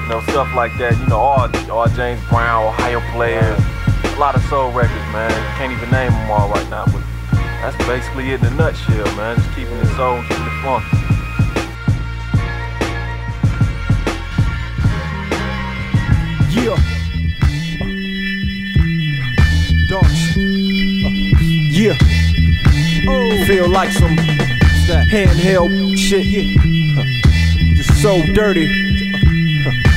stuff like that. All James Brown, Ohio Players, a lot of soul records, man. Can't even name them all right now, but that's basically it in a nutshell, man. Just keeping it soul, keeping it funky. Yeah. Dogs. Yeah. Oh. Feel like some handheld shit. Yeah. Just so dirty.